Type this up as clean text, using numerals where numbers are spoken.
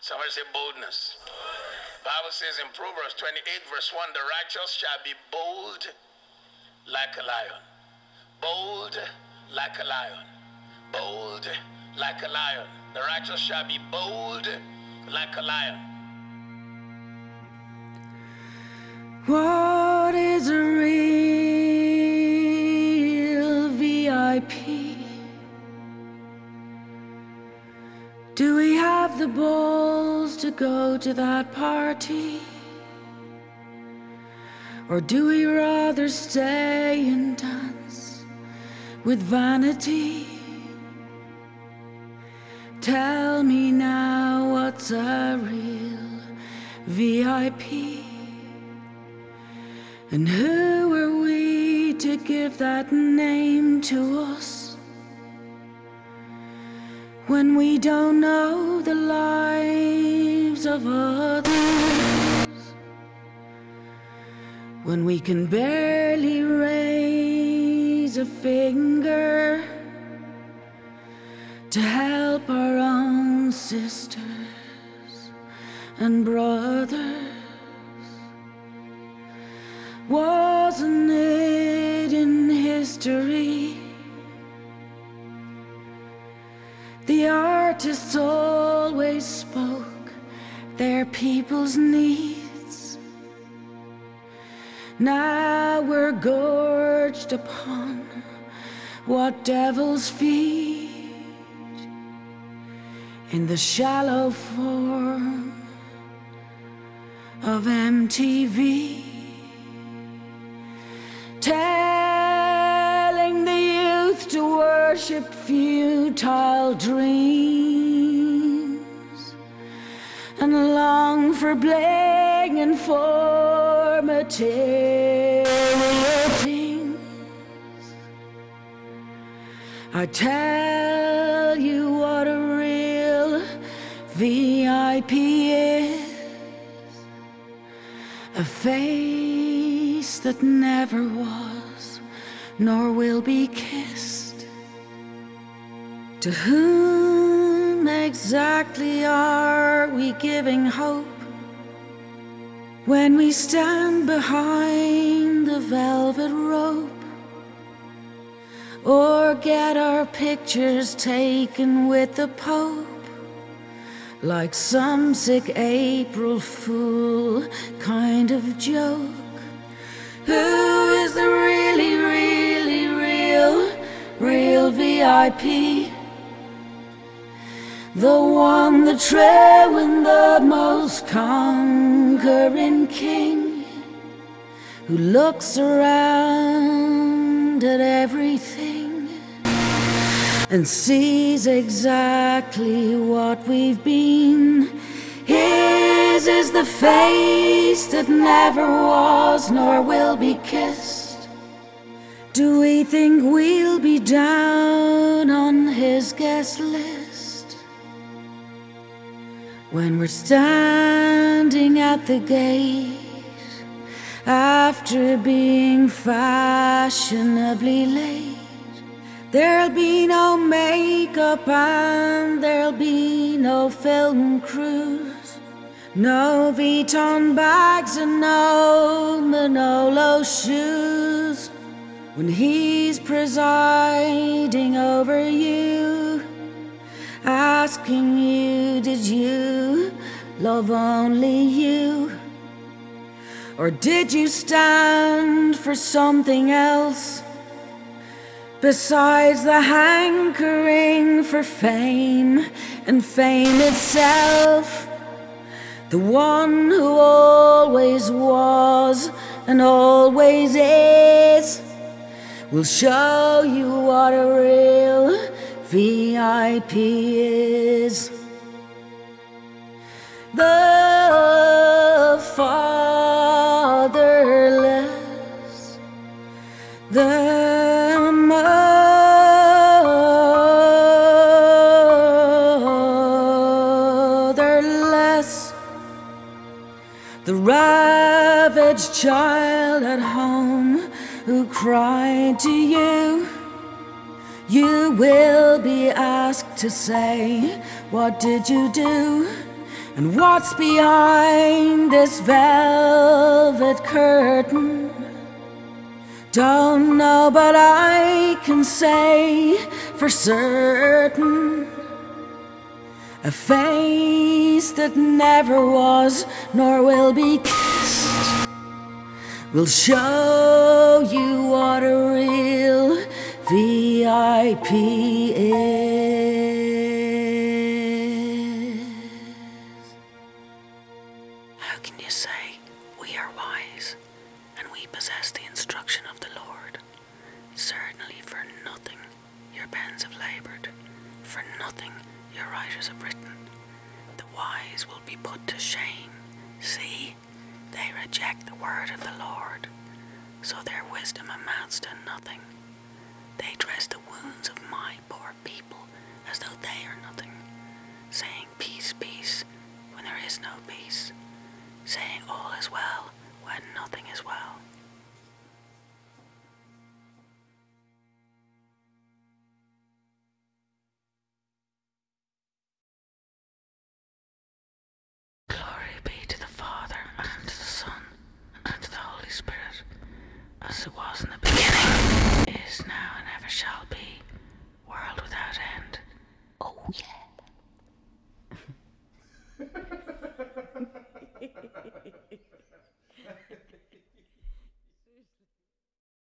Somebody say boldness. Bible says in Proverbs 28 verse 1, the righteous shall be bold like a lion. Bold like a lion. Bold like a lion. The righteous shall be bold like a lion. What is a real VIP? Do we have the balls to go to that party? Or do we rather stay and dance with vanity? Tell me now, what's a real VIP? And who are we to give that name to us when we don't know the lives of others? When we can barely raise a finger to help our own sisters and brothers? Wasn't it in history? The artists always spoke their people's needs. Now we're gorged upon what devils feed in the shallow form of MTV. Telling the youth to worship futile dreams and long for bling and for material things. I tell you what a real VIP is. A face that never was nor will be kissed. To whom exactly are we giving hope when we stand behind the velvet rope or get our pictures taken with the Pope like some sick April Fool kind of joke? Who is the real VIP? The one that's trailing the most conquering king, who looks around at everything and sees exactly what we've been. His is the face that never was nor will be kissed. Do we think we'll be down on his guest list when we're standing at the gate after being fashionably late? There'll be no makeup and there'll be no film crews, no Vuitton bags and no Manolo shoes. When he's presiding over you, asking you, did you love only you? Or did you stand for something else besides the hankering for fame and fame itself? The one who always was and always is will show you what a real VIP is. The fatherless, the motherless, the ravaged child at home who cried to you. You will be asked to say, what did you do? And what's behind this velvet curtain? Don't know, but I can say for certain, a face that never was nor will be kissed will show you what a real VIP is. How can you say we are wise and we possess the instruction of the Lord? Certainly for nothing your pens have laboured, for nothing your writers have written. The wise will be put to shame. See, they reject the word of the Lord, so their wisdom amounts to nothing. They dress the wounds of my poor people as though they are nothing, saying peace, peace, when there is no peace, saying all is well when nothing is well. Glory be to the Father, and to the Son, and to the Holy Spirit, as it was in the beginning, is now, and ever shall be, world without end. Oh yeah.